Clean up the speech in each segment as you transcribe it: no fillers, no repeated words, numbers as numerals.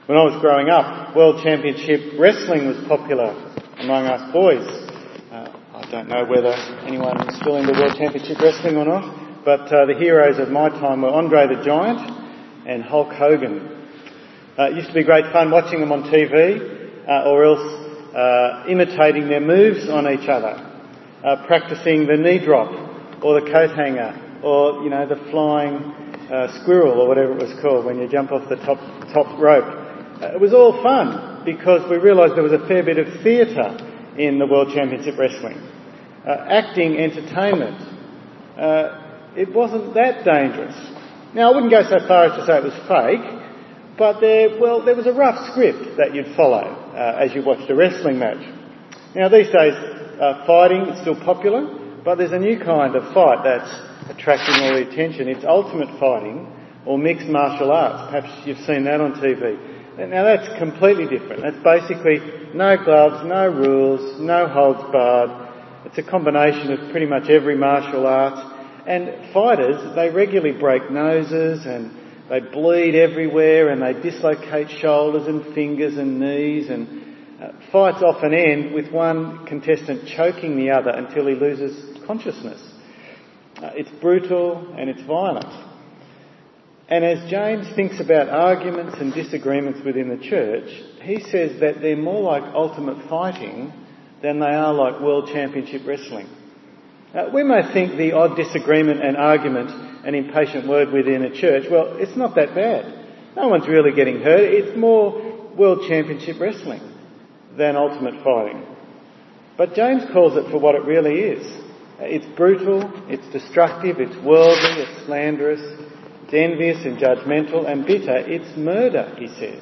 When I was growing up, World Championship Wrestling was popular among us boys. I don't know whether anyone is still into World Championship Wrestling or not, but the heroes of my time were Andre the Giant and Hulk Hogan. It used to be great fun watching them on TV, or else imitating their moves on each other, practicing the knee drop or the coat hanger or, the flying squirrel or whatever it was called when you jump off the top rope. It was all fun because we realised there was a fair bit of theatre in the World Championship Wrestling. Acting, entertainment. It wasn't that dangerous. Now, I wouldn't go so far as to say it was fake, but there was a rough script that you'd follow as you watched a wrestling match. Now, these days, fighting is still popular, but there's a new kind of fight that's attracting all the attention. It's ultimate fighting or mixed martial arts. Perhaps you've seen that on TV. Now that's completely different. That's basically no gloves, no rules, no holds barred. It's a combination of pretty much every martial art. And fighters, they regularly break noses and they bleed everywhere and they dislocate shoulders and fingers and knees, and fights often end with one contestant choking the other until he loses consciousness. It's brutal and it's violent. And as James thinks about arguments and disagreements within the church, he says that they're more like ultimate fighting than they are like World Championship Wrestling. We may think the odd disagreement and argument, an impatient word within a church, well, it's not that bad. No one's really getting hurt. It's more World Championship Wrestling than ultimate fighting. But James calls it for what it really is. It's brutal, it's destructive, it's worldly, it's slanderous, it's envious and judgmental and bitter. It's murder, he says.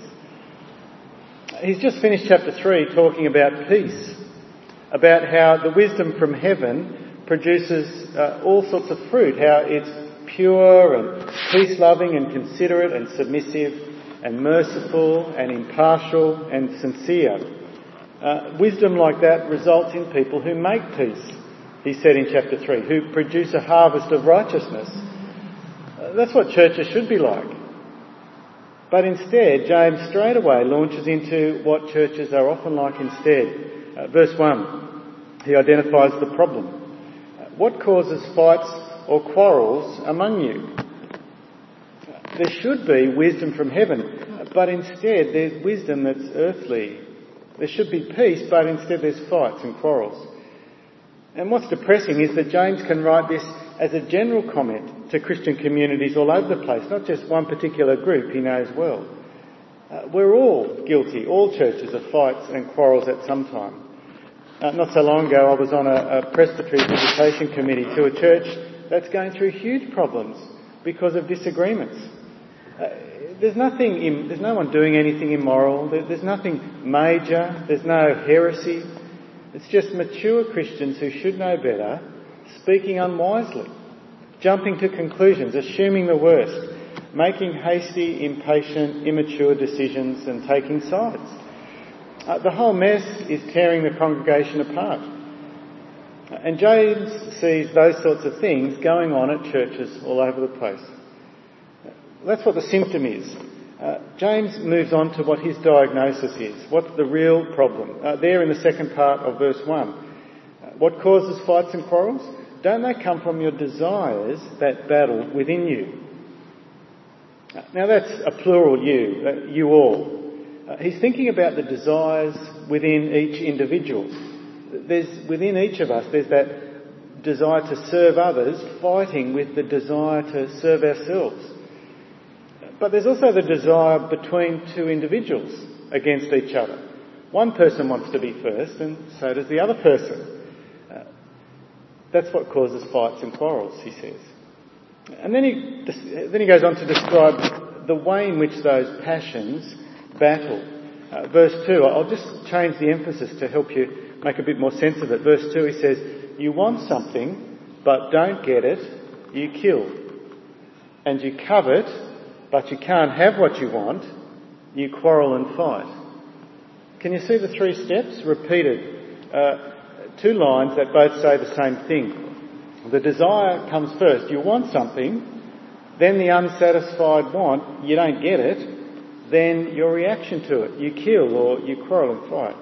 He's just finished chapter 3 talking about peace, about how the wisdom from heaven produces all sorts of fruit, how it's pure and peace-loving and considerate and submissive and merciful and impartial and sincere. Wisdom like that results in people who make peace, he said in chapter 3, who produce a harvest of righteousness. That's what churches should be like. But instead, James straight away launches into what churches are often like instead. Verse 1, he identifies the problem. What causes fights or quarrels among you? There should be wisdom from heaven, but instead there's wisdom that's earthly. There should be peace, but instead there's fights and quarrels. And what's depressing is that James can write this as a general comment to Christian communities all over the place, not just one particular group he knows well. We're all guilty, all churches, of fights and quarrels at some time. Not so long ago I was on a presbytery visitation committee to a church that's going through huge problems because of disagreements. There's no one doing anything immoral, there's nothing major, there's no heresy. It's just mature Christians who should know better, speaking unwisely, jumping to conclusions, assuming the worst, making hasty, impatient, immature decisions and taking sides. The whole mess is tearing the congregation apart. And James sees those sorts of things going on at churches all over the place. That's what the symptom is. James moves on to what his diagnosis is. What's the real problem? There in the second part of verse 1. What causes fights and quarrels? Don't they come from your desires that battle within you? Now that's a plural you all. He's thinking about the desires within each individual. Within each of us, there's that desire to serve others fighting with the desire to serve ourselves. But there's also the desire between two individuals against each other. One person wants to be first and so does the other person. That's what causes fights and quarrels, he says. And then he goes on to describe the way in which those passions battle. Verse 2, I'll just change the emphasis to help you make a bit more sense of it. Verse 2, he says, you want something, but don't get it, you kill. And you covet, but you can't have what you want, you quarrel and fight. Can you see the 3 steps repeated? 2 lines that both say the same thing. The desire comes first. You want something, then the unsatisfied want, you don't get it, then your reaction to it, you kill or you quarrel and fight.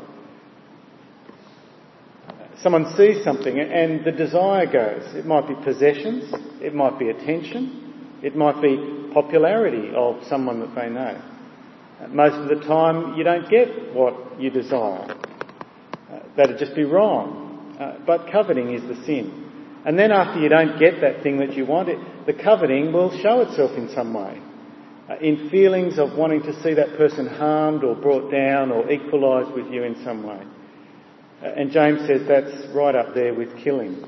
Someone sees something and the desire goes. It might be possessions, it might be attention, it might be popularity of someone that they know. Most of the time you don't get what you desire. That'd just be wrong. But coveting is the sin. And then after you don't get that thing that you want, the coveting will show itself in some way. In feelings of wanting to see that person harmed or brought down or equalised with you in some way. And James says that's right up there with killing.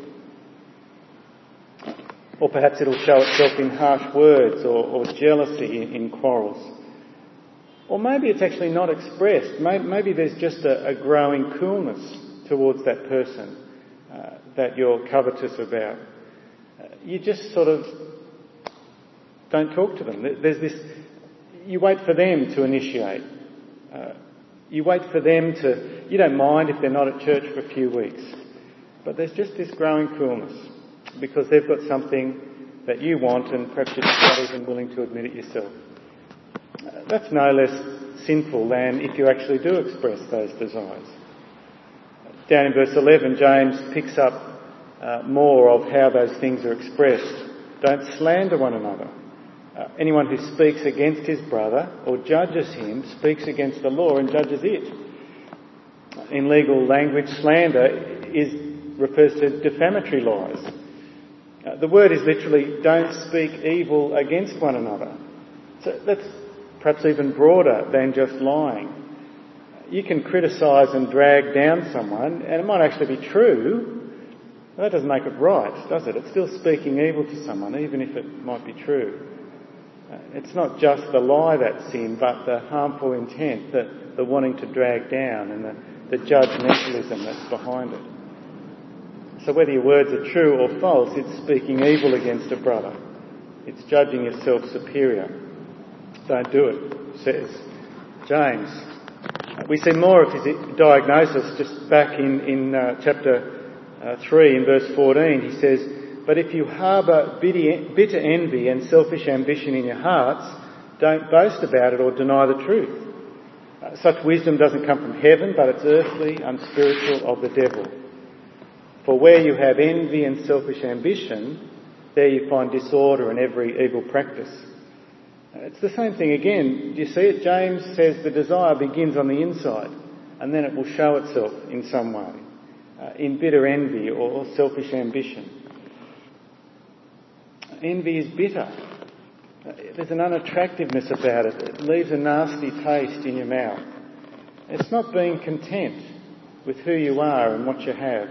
Or perhaps it'll show itself in harsh words or jealousy in quarrels. Or maybe it's actually not expressed. Maybe there's just a growing coolness towards that person that you're covetous about. You just sort of don't talk to them. There's this, you wait for them to initiate. You wait for them to, you don't mind if they're not at church for a few weeks. But there's just this growing coolness because they've got something that you want and perhaps you're not even willing to admit it yourself. That's no less sinful than if you actually do express those desires. Down in verse 11, James picks up more of how those things are expressed. Don't slander one another. Anyone who speaks against his brother or judges him speaks against the law and judges it. In legal language, slander refers to defamatory lies. The word is literally, don't speak evil against one another. So that's perhaps even broader than just lying. You can criticise and drag down someone, and it might actually be true, but that doesn't make it right, does it? It's still speaking evil to someone, even if it might be true. It's not just the lie that's sin, but the harmful intent, the wanting to drag down, and the judgmentalism that's behind it. So whether your words are true or false, it's speaking evil against a brother. It's judging yourself superior. Don't do it, says James. We see more of his diagnosis just back in chapter 3 in verse 14. He says, but if you harbour bitter envy and selfish ambition in your hearts, don't boast about it or deny the truth. Such wisdom doesn't come from heaven, but it's earthly, unspiritual, of the devil. For where you have envy and selfish ambition, there you find disorder and every evil practice. It's the same thing again. Do you see it? James says the desire begins on the inside and then it will show itself in some way, in bitter envy or selfish ambition. Envy is bitter. There's an unattractiveness about it. It leaves a nasty taste in your mouth. It's not being content with who you are and what you have.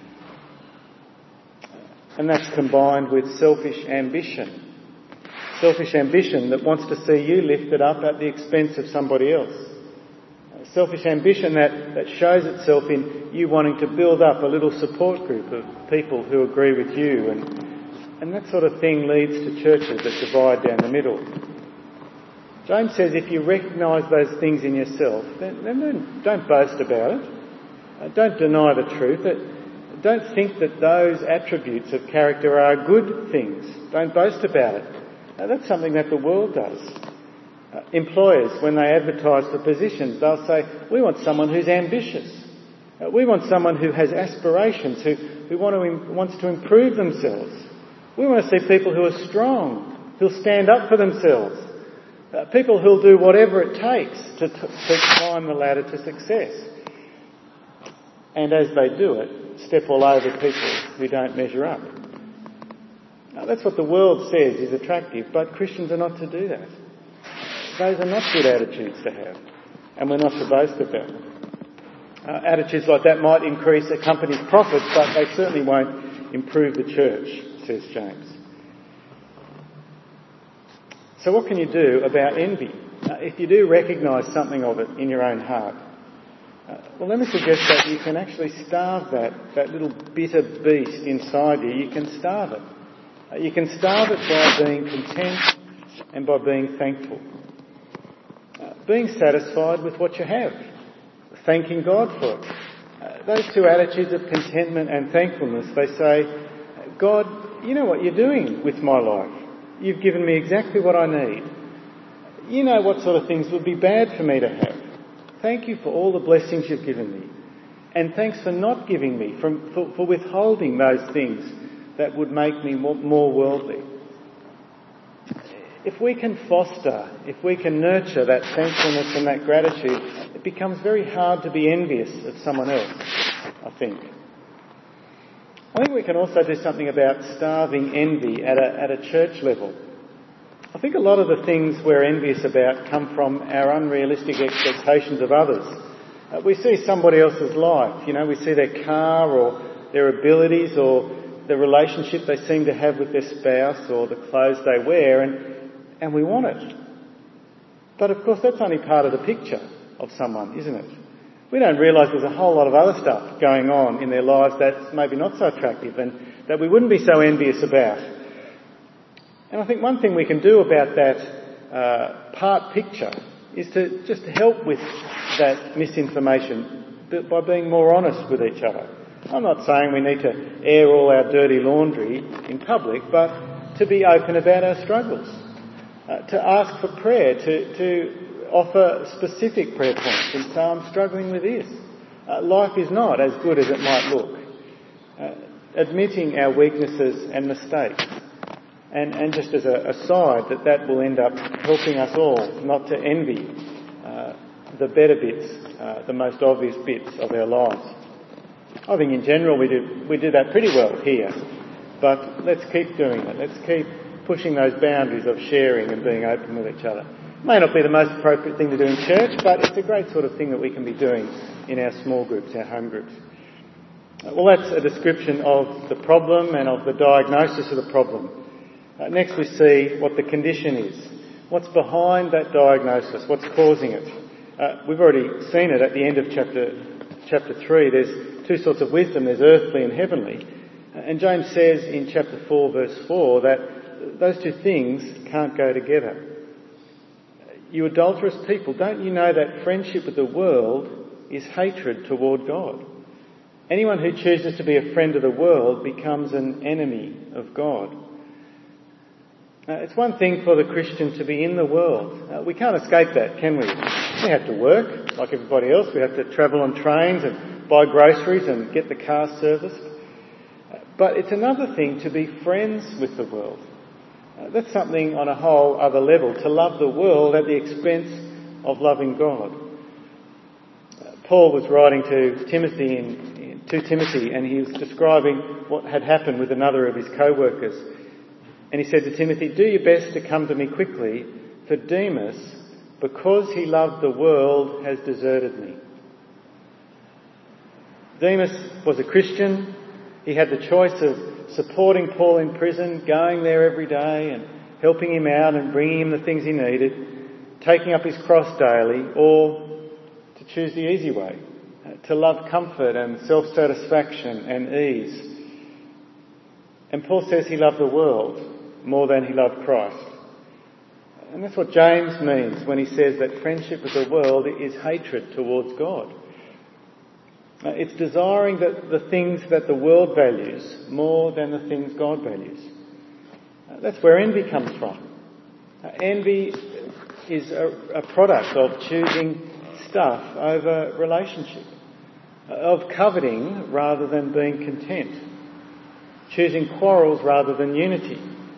And that's combined with selfish ambition. Selfish ambition that wants to see you lifted up at the expense of somebody else. Selfish ambition that shows itself in you wanting to build up a little support group of people who agree with you, and that sort of thing leads to churches that divide down the middle. James says if you recognise those things in yourself, then don't boast about it. Don't deny the truth. Don't think that those attributes of character are good things. Don't boast about it. That's something that the world does. Employers, when they advertise for positions, they'll say, we want someone who's ambitious. We want someone who has aspirations, who wants to improve themselves. We want to see people who are strong, who'll stand up for themselves. People who'll do whatever it takes to climb the ladder to success. And as they do it, step all over people who don't measure up. Now, that's what the world says is attractive, but Christians are not to do that. Those are not good attitudes to have, and we're not to boast about them. Attitudes like that might increase a company's profits, but they certainly won't improve the church, says James. So what can you do about envy? If you do recognise something of it in your own heart, well, let me suggest that you can actually starve that little bitter beast inside you. You can starve it. You can starve it by being content and by being thankful. Being satisfied with what you have. Thanking God for it. Those two attitudes of contentment and thankfulness, they say, God, you know what you're doing with my life. You've given me exactly what I need. You know what sort of things would be bad for me to have. Thank you for all the blessings you've given me. And thanks for not giving me, for withholding those things that would make me more worldly. If we can foster, if we can nurture that thankfulness and that gratitude, it becomes very hard to be envious of someone else, I think. I think we can also do something about starving envy at a church level. I think a lot of the things we're envious about come from our unrealistic expectations of others. We see somebody else's life, we see their car or their abilities or the relationship they seem to have with their spouse or the clothes they wear, and we want it. But of course that's only part of the picture of someone, isn't it? We don't realise there's a whole lot of other stuff going on in their lives that's maybe not so attractive and that we wouldn't be so envious about. And I think one thing we can do about that part picture is to just help with that misinformation by being more honest with each other. I'm not saying we need to air all our dirty laundry in public, but to be open about our struggles, to ask for prayer, to offer specific prayer points and say, I'm struggling with this. Life is not as good as it might look. Admitting our weaknesses and mistakes. And just as a aside, that will end up helping us all not to envy the better bits, the most obvious bits of our lives. I think in general we do that pretty well here, but let's keep doing it. Let's keep pushing those boundaries of sharing and being open with each other. It may not be the most appropriate thing to do in church, but it's a great sort of thing that we can be doing in our small groups, our home groups. Well, that's a description of the problem and of the diagnosis of the problem. Next we see what the condition is. What's behind that diagnosis? What's causing it? We've already seen it at the end of chapter 3. There's two sorts of wisdom. There's earthly and heavenly. And James says in chapter 4 verse 4 that those two things can't go together. You adulterous people, don't you know that friendship with the world is hatred toward God? Anyone who chooses to be a friend of the world becomes an enemy of God. It's one thing for the Christian to be in the world. We can't escape that, can we? We have to work like everybody else. We have to travel on trains and buy groceries and get the car serviced. But it's another thing to be friends with the world. That's something on a whole other level, to love the world at the expense of loving God. Paul was writing to Timothy and he was describing what had happened with another of his co-workers. And he said to Timothy, do your best to come to me quickly, for Demas, because he loved the world, has deserted me. Demas was a Christian. He had the choice of supporting Paul in prison, going there every day and helping him out and bringing him the things he needed, taking up his cross daily, or to choose the easy way, to love comfort and self-satisfaction and ease. And Paul says he loved the world more than he loved Christ. And that's what James means when he says that friendship with the world is hatred towards God. It's desiring the things that the world values more than the things God values. That's where envy comes from. Envy is a product of choosing stuff over relationship, of coveting rather than being content, choosing quarrels rather than unity.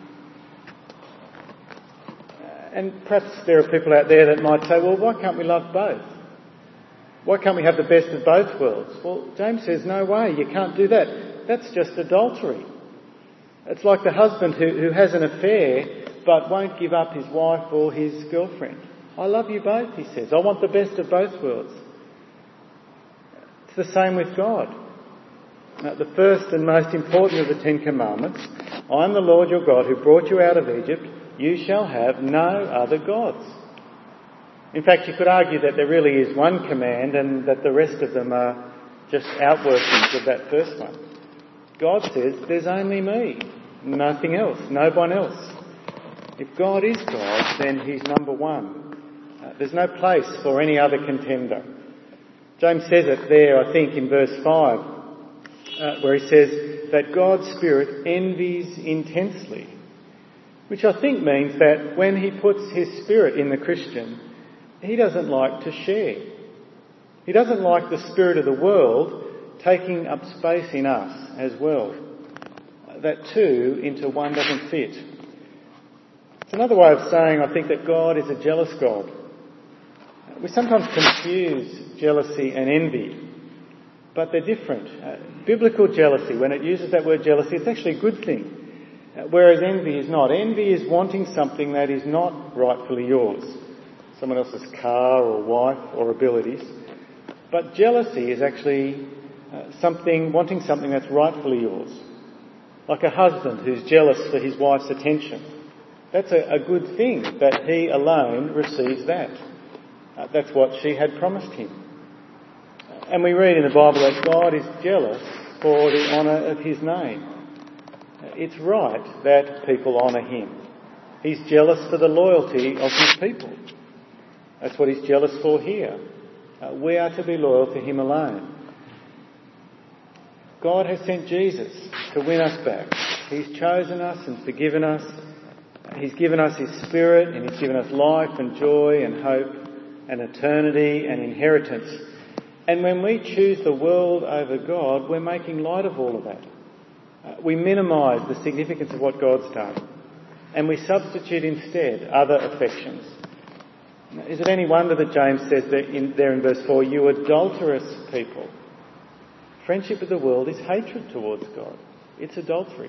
And perhaps there are people out there that might say, well, why can't we love both? Why can't we have the best of both worlds? Well, James says, no way, you can't do that. That's just adultery. It's like the husband who has an affair but won't give up his wife or his girlfriend. I love you both, he says. I want the best of both worlds. It's the same with God. The first and most important of the Ten Commandments, I am the Lord your God who brought you out of Egypt. You shall have no other gods. In fact, you could argue that there really is one command and that the rest of them are just outworkings of that first one. God says, there's only me, nothing else, no one else. If God is God, then he's number one. There's no place for any other contender. James says it there, I think, in verse 5, where he says that God's Spirit envies intensely. which I think means that when he puts his Spirit in the Christian, he doesn't like to share. He doesn't like the spirit of the world taking up space in us as well. That two into one doesn't fit. It's another way of saying, I think, that God is a jealous God. We sometimes confuse jealousy and envy, but they're different. Biblical jealousy, when it uses that word jealousy, it's actually a good thing, whereas envy is not. Envy is wanting something that is not rightfully yours, someone else's car or wife or abilities. But jealousy is actually wanting something that's rightfully yours. Like a husband who's jealous for his wife's attention. That's a good thing, that he alone receives that. That's what she had promised him. And we read in the Bible that God is jealous for the honour of his name. It's right that people honour him. He's jealous for the loyalty of his people. That's what he's jealous for here. We are to be loyal to him alone. God has sent Jesus to win us back. He's chosen us and forgiven us. He's given us his Spirit, and he's given us life and joy and hope and eternity and inheritance. And when we choose the world over God, we're making light of all of that. We minimise the significance of what God's done, and we substitute instead other affections. Is it any wonder that James says there in verse 4, you adulterous people? Friendship with the world is hatred towards God. It's adultery.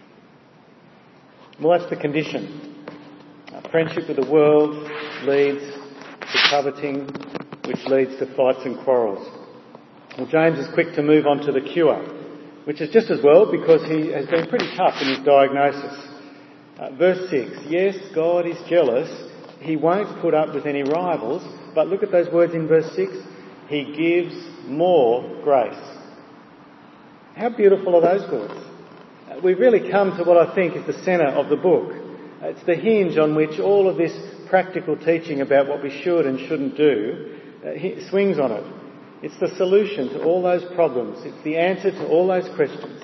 Well, that's the condition. Friendship with the world leads to coveting, which leads to fights and quarrels. Well, James is quick to move on to the cure, which is just as well because he has been pretty tough in his diagnosis. Verse 6, yes, God is jealous. He won't put up with any rivals, but look at those words in verse 6. He gives more grace. How beautiful are those words? We've really come to what I think is the centre of the book. It's the hinge on which all of this practical teaching about what we should and shouldn't do swings on it. It's the solution to all those problems. It's the answer to all those questions.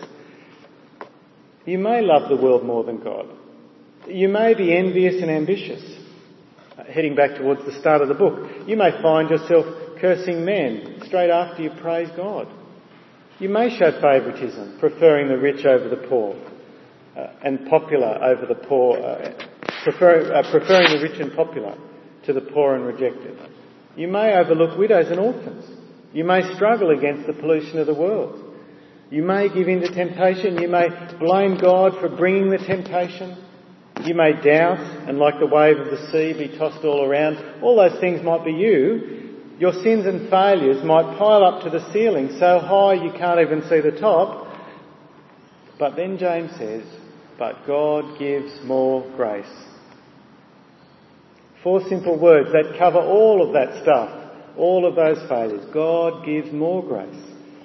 You may love the world more than God. You may be envious and ambitious. Heading back towards the start of the book, you may find yourself cursing men straight after you praise God. You may show favouritism, preferring the rich over the poor, and popular over the poor, preferring the rich and popular to the poor and rejected. You may overlook widows and orphans. You may struggle against the pollution of the world. You may give in to temptation. You may blame God for bringing the temptation. You may doubt and, like the wave of the sea, be tossed all around. All those things might be you. Your sins and failures might pile up to the ceiling so high you can't even see the top. But then James says, but God gives more grace. 4 simple words that cover all of that stuff, all of those failures. God gives more grace.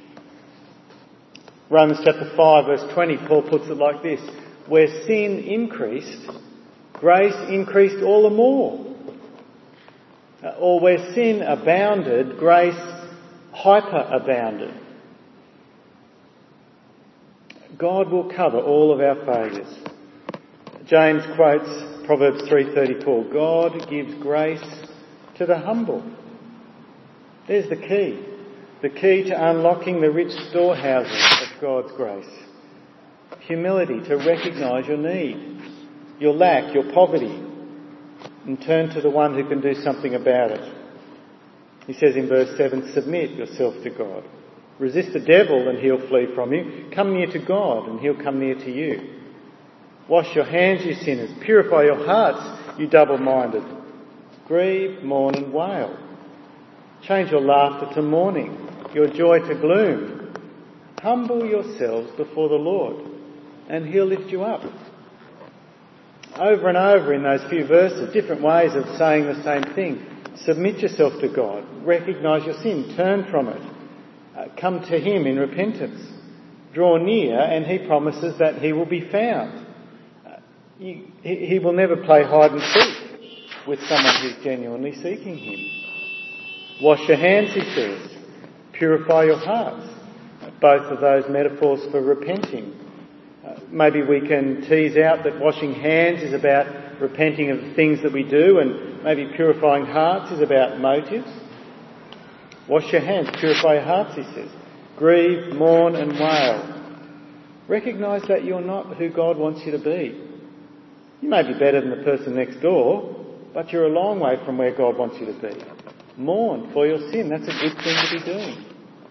Romans chapter 5 verse 20, Paul puts it like this. Where sin increased, grace increased all the more. Or where sin abounded, grace hyperabounded. God will cover all of our failures. James quotes Proverbs 3:34, God gives grace to the humble. There's the key to unlocking the rich storehouses of God's grace. Humility, to recognise your need, your lack, your poverty, and turn to the one who can do something about it. He says in verse 7, submit yourself to God. Resist the devil and he'll flee from you. Come near to God and he'll come near to you. Wash your hands, you sinners. Purify your hearts, you double-minded. Grieve, mourn and wail. Change your laughter to mourning, your joy to gloom. Humble yourselves before the Lord and he'll lift you up. Over and over in those few verses, different ways of saying the same thing. Submit yourself to God. Recognise your sin. Turn from it. Come to him in repentance. Draw near and he promises that he will be found. He will never play hide and seek with someone who's genuinely seeking him. Wash your hands, he says. Purify your hearts. Both of those metaphors for repenting. Maybe we can tease out that washing hands is about repenting of the things that we do, and maybe purifying hearts is about motives. Wash your hands, purify your hearts, he says. Grieve, mourn and wail. Recognise that you're not who God wants you to be. You may be better than the person next door, but you're a long way from where God wants you to be. Mourn for your sin. That's a good thing to be doing.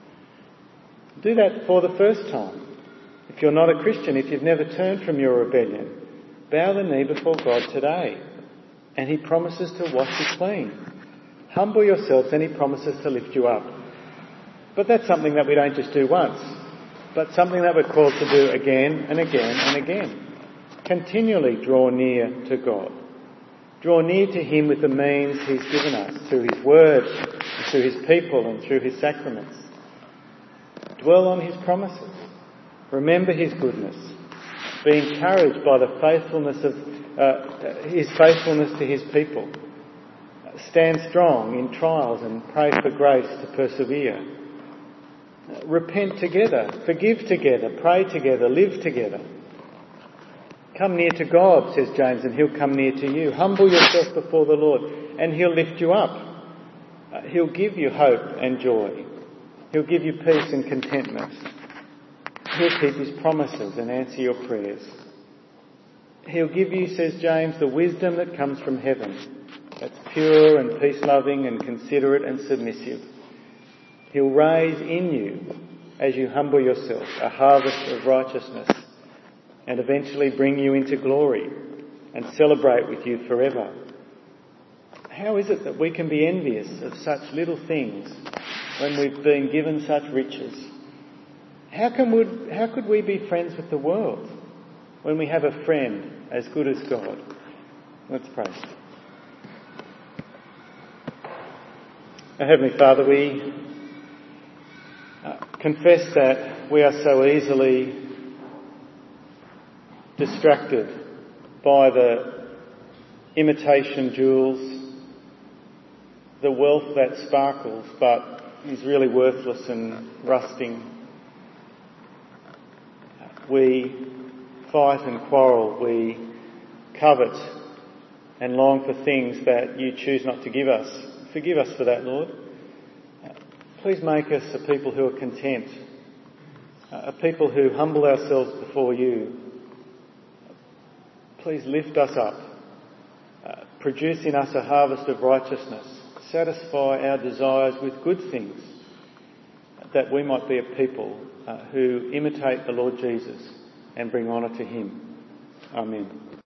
Do that for the first time. If you're not a Christian, if you've never turned from your rebellion, bow the knee before God today. And he promises to wash you clean. Humble yourselves and he promises to lift you up. But that's something that we don't just do once, but something that we're called to do again and again and again. Continually draw near to God. Draw near to him with the means he's given us, through his word, through his people and through his sacraments. Dwell on his promises. Remember his goodness. Be encouraged by the faithfulness of his faithfulness to his people. Stand strong in trials and pray for grace to persevere. Repent together, forgive together, pray together, live together. Come near to God, says James, and he'll come near to you. Humble yourself before the Lord and he'll lift you up. He'll give you hope and joy. He'll give you peace and contentment. He'll keep his promises and answer your prayers. He'll give you, says James, the wisdom that comes from heaven. That's pure and peace-loving and considerate and submissive. He'll raise in you, as you humble yourself, a harvest of righteousness and eventually bring you into glory and celebrate with you forever. How is it that we can be envious of such little things when we've been given such riches? How could we be friends with the world when we have a friend as good as God? Let's pray. Our Heavenly Father, we confess that we are so easily distracted by the imitation jewels, the wealth that sparkles but is really worthless and rusting. We fight and quarrel, we covet and long for things that you choose not to give us. Forgive us for that, Lord. Please make us a people who are content, a people who humble ourselves before you. Please lift us up, produce in us a harvest of righteousness, satisfy our desires with good things, that we might be a people who imitate the Lord Jesus and bring honour to him. Amen.